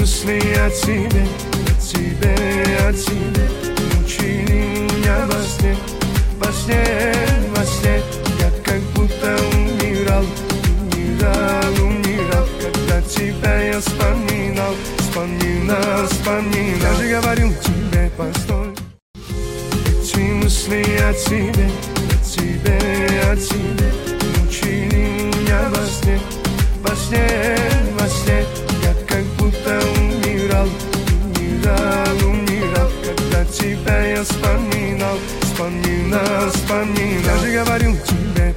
мысли о тебе, о тебе, о тебе мучили меня во сне, во сне, во сне. Я как будто умирал, умирал, умирал, когда тебя я вспоминал, вспоминал, вспоминал. Я же говорил тебе, постой. Эти мысли о тебе, о тебе, о тебе мучили меня во сне, во сне, во сне.